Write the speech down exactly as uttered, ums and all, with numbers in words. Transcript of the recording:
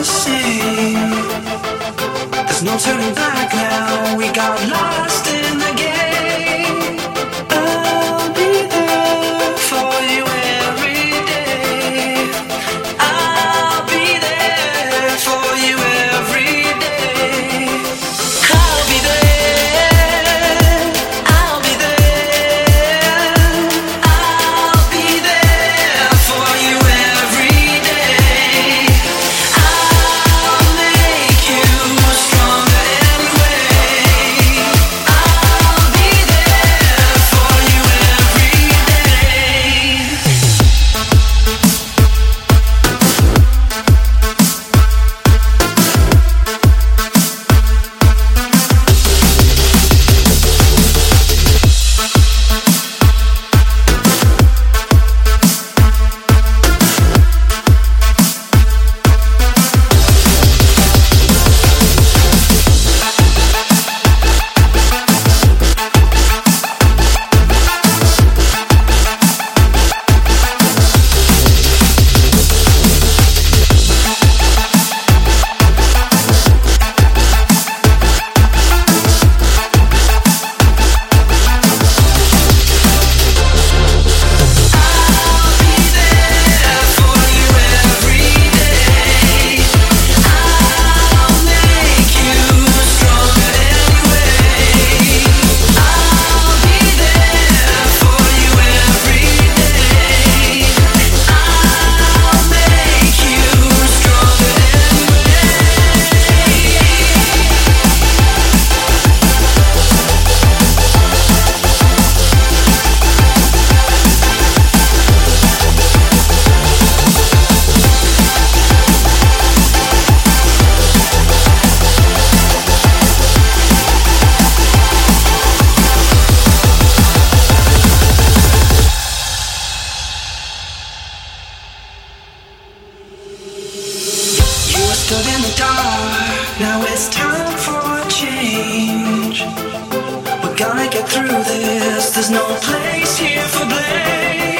the same. There's no turning back now. We got lost in the game. I'll be there for you every day. I'll be there for you every day. I'll be there. I'll be there. I'll be there for you every day. I'll make you stronger anyway. I'll be there for you every day. You were stood in the dark, now it's time for a change. We're gonna get through this, there's no place here for blame.